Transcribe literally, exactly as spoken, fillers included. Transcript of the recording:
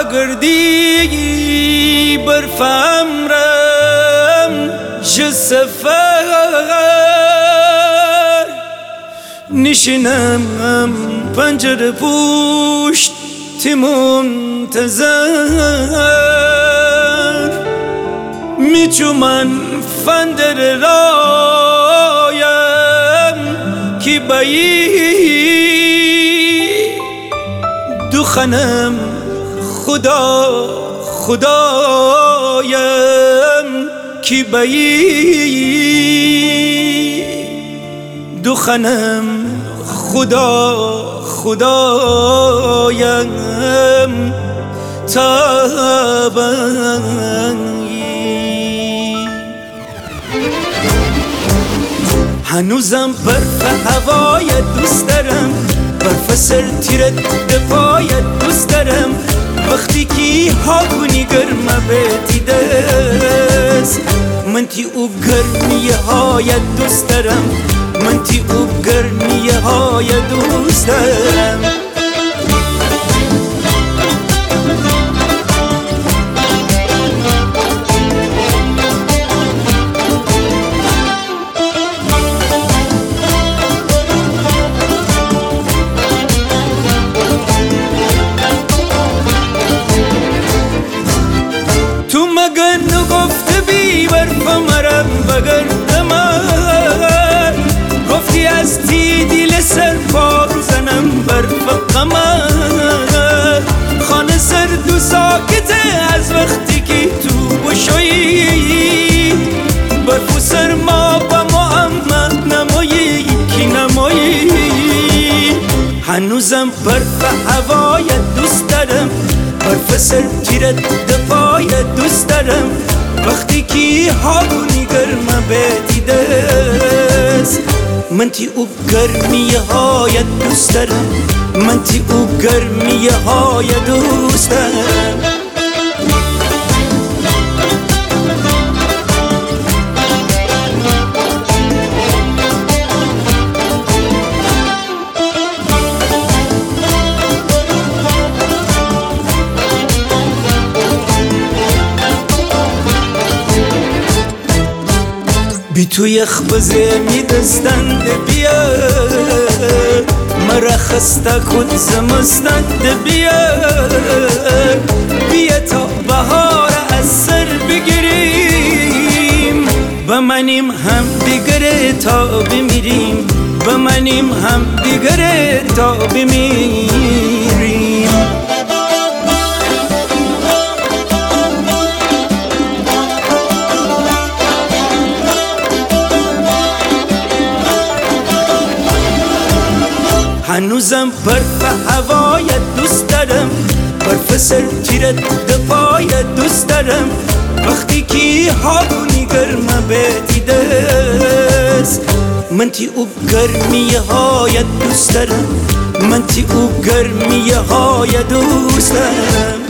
گردی برفم رم ج سفر نشینم پنجره پوشت تی منتظر میچومن فندر رایم کی بایی دخنم خدا خدایم کی بایی دخنم خدا خدایم تابایی هنوزم برف هوای دوست دارم، برف سر تیرت دفاعت دوست دارم. وقتی کی ها کنی گرمه بیتی دست من تی او گرمیه های دوست دارم، من تی او گرمیه های دوست دارم. گفتی از تی دیل سر پا زنم برف قمر خانه سرد و ساکته از وقتی که تو بشویی برف و سرما با محمد نمایی کی نمایی. هنوزم برف هوای دوست دارم، برف سر تیرت دفاع دوست دارم. وقتی کی هارونی گرمه بیتی دست من تی او گرمیه های دوست دارم، من تی او گرمیه های دوست دارم. بی تو یخ بزه می دستند بیا مرا خسته کن زمستند بیا بیا تا بهار از سر بگیریم بمانیم هم دیگره تا بمیریم بمانیم هم دیگره تا بمیریم. هنوزم برف هوای دوست دارم، برف سر تیرت دفاع دوست دارم. وقتی کی هارونی گرمه بیتی دست من تی او گرمیه های دوست دارم، من تی او گرمیه های دوست دارم.